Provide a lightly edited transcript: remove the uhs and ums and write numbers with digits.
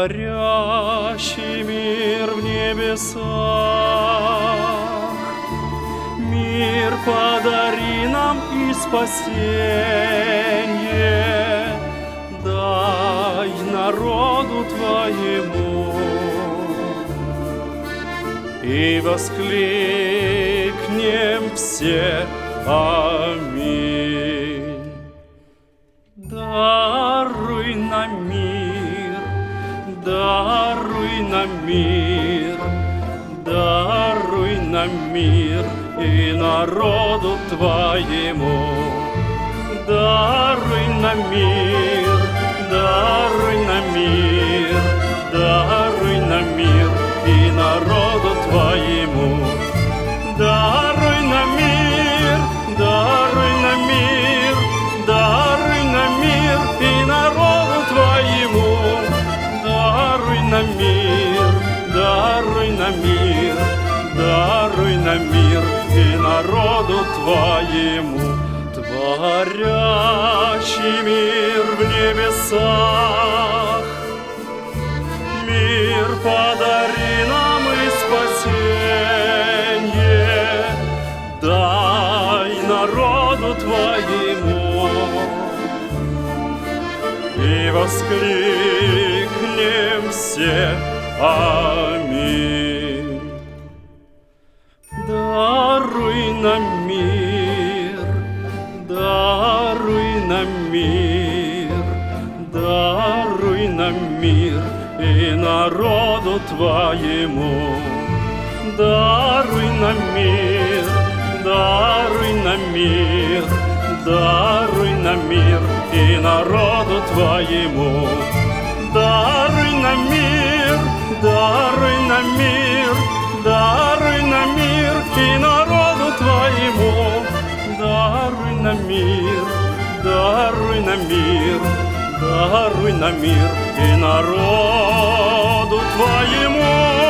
Творящий мир в небесах, мир подари нам и спасенье дай народу Твоему. И воскликнем все аминь. Даруй нам мир, даруй нам мир, даруй нам мир и народу Твоему. Даруй нам мир, даруй нам мир, даруй нам мир и народу Твоему. Даруй нам мир, даруй нам мир, даруй нам мир и народу Твоему. Даруй нам мир, даруй нам мир, даруй нам мир и народу Твоему. Творящий мир в небесах, мир подари нам и спасенье дай народу Твоему. И воскликнем все аминь. Даруй нам мир, даруй нам мир, даруй нам мир и народу Твоему. Даруй нам мир, даруй нам мир, даруй нам мир и народу Твоему. Даруй нам мир, даруй нам мир, даруй нам мир и народу Твоему. Даруй нам мир, даруй нам мир, даруй нам мир и народу Твоему.